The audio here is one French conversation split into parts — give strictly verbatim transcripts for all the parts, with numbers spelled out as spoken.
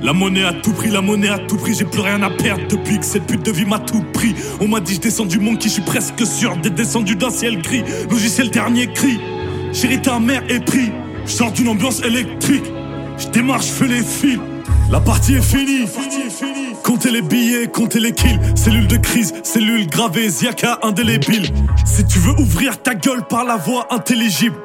La monnaie à tout prix, la monnaie à tout prix. J'ai plus rien à perdre depuis que cette pute de vie m'a tout pris. On m'a dit je descends du monde qui je suis presque sûr d'être descendu d'un ciel gris. Logiciel dernier cri. Chérie ta mère est pris. Je sors d'une ambiance électrique. Je démarre, je fais les fils. La partie est finie. Comptez les billets, comptez les kills. Cellule de crise, cellule gravée, Ziaka indélébile. Si tu veux ouvrir ta gueule par la voix intelligible.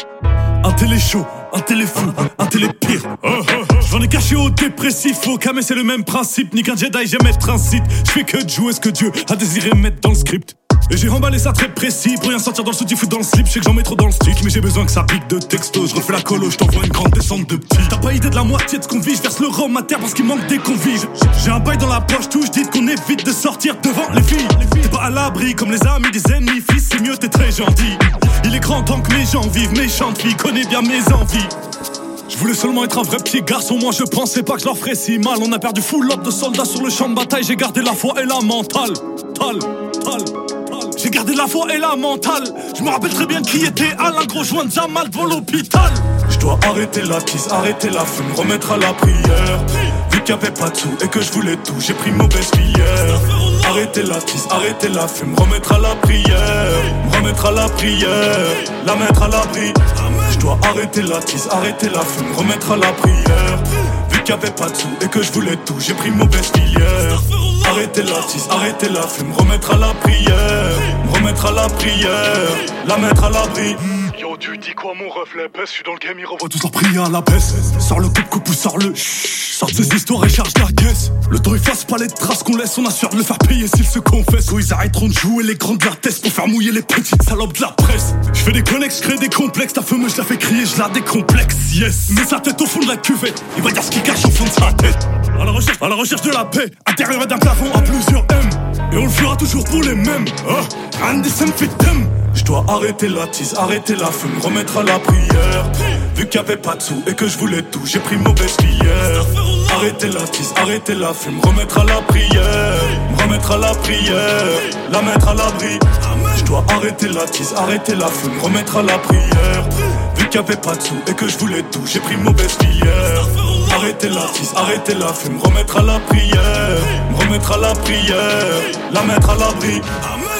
Un télé chaud, un télé fou, un télé pire. Oh, oh, oh. J'en ai caché au dépressif, au camé c'est le même principe. Ni qu'un Jedi jamais être un site. J'fais que de jouer ce que Dieu a désiré mettre dans le script. Et j'ai remballé ça très précis, pour rien sortir dans le soutif ou dans le slip. Je sais que j'en mets trop dans le stick, mais j'ai besoin que ça pique de texto. Je refais la colo, je t'envoie une grande descente de petits. T'as pas idée de la moitié de ce qu'on vit, je verse le rhum à terre parce qu'il manque des convives. J'ai un bail dans la poche, tout je dis qu'on évite de sortir devant les filles. T'es pas à l'abri comme les amis des ennemis, fils c'est mieux t'es très gentil. Il est grand temps que mes gens vivent, méchante fille, connais bien mes envies. Je voulais seulement être un vrai petit garçon, moi je pensais pas que je leur ferais si mal. On a perdu full lot de soldats sur le champ de bataille, j'ai gardé la foi et la mentale. Tal, tal. J'ai gardé la foi et la mentale. Je me rappelle très bien qui était Alain Gros joint de Jamal devant l'hôpital. Je dois arrêter la tisse, arrêter la fume, remettre à la prière. Vu qu'il y avait pas de sous et que je voulais tout, j'ai pris mauvaise filière. Arrêter la tisse, arrêter la fume, remettre à la prière. Remettre à la prière, la mettre à l'abri. Je dois arrêter la tisse, arrêter la fume, remettre à la prière. Vu qu'il y avait pas de sous et que je voulais tout, j'ai pris mauvaise filière. Arrêter la tisse, arrêter la fume, remettre à la prière. Remettre à la prière, la mettre à l'abri. Yo, tu dis quoi mon reflet baisse, je suis dans le game, il revoit Tous en prier à la baisse. Sors le coupe coupe ou sors le chut. Sors ces histoires et charge la caisse. Le temps efface pas les traces qu'on laisse, on assure de le faire payer s'ils se confessent. Ou ils arrêteront de jouer les grands de la tête pour faire mouiller les petites salopes de la presse. Je fais des connexes, je crée des complexes. Ta fameuse, je la fais crier, je la décomplexe, yes. Mets sa tête au fond de la cuvette, il va dire ce qu'il cache au fond de sa tête. À la recherche, à la recherche de la paix, intérieur d'un plafond à plusieurs M. Et on le fera toujours pour les mêmes. Oh, Andy Fitem. Je dois arrêter la tisse, arrêter la fume, remettre à la prière. Vu qu'il y avait pas de sous et que je voulais tout, j'ai pris mauvaise filière. Arrêter la tisse, arrêter la fume, remettre à la prière. Remettre à la prière, la mettre à l'abri. Je dois arrêter la tisse, arrêter la fume, remettre à la prière. Vu qu'il y avait pas de sous et que je voulais tout, j'ai pris mauvaise filière. Arrêter la tisse, arrêter la fume, remettre à la prière. Remettre à la prière, la mettre à l'abri.